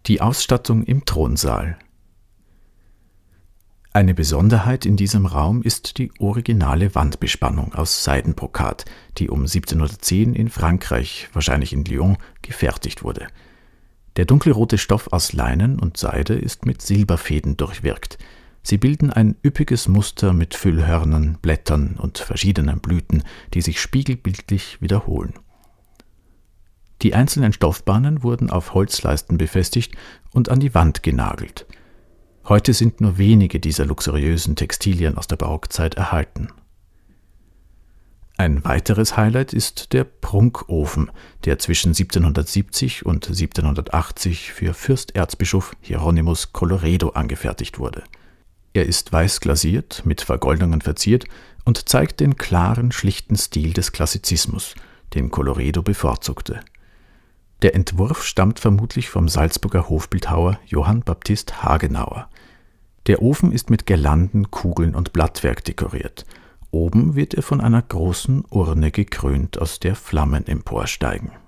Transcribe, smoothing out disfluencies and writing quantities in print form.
Die Ausstattung im Thronsaal. Eine Besonderheit in diesem Raum ist die originale Wandbespannung aus Seidenbrokat, die um 1710 in Frankreich, wahrscheinlich in Lyon, gefertigt wurde. Der dunkelrote Stoff aus Leinen und Seide ist mit Silberfäden durchwirkt. Sie bilden ein üppiges Muster mit Füllhörnern, Blättern und verschiedenen Blüten, die sich spiegelbildlich wiederholen. Die einzelnen Stoffbahnen wurden auf Holzleisten befestigt und an die Wand genagelt. Heute sind nur wenige dieser luxuriösen Textilien aus der Barockzeit erhalten. Ein weiteres Highlight ist der Prunkofen, der zwischen 1770 und 1780 für Fürsterzbischof Hieronymus Colloredo angefertigt wurde. Er ist weiß glasiert, mit Vergoldungen verziert und zeigt den klaren, schlichten Stil des Klassizismus, den Colloredo bevorzugte. Der Entwurf stammt vermutlich vom Salzburger Hofbildhauer Johann Baptist Hagenauer. Der Ofen ist mit Girlanden, Kugeln und Blattwerk dekoriert. Oben wird er von einer großen Urne gekrönt, aus der Flammen emporsteigen.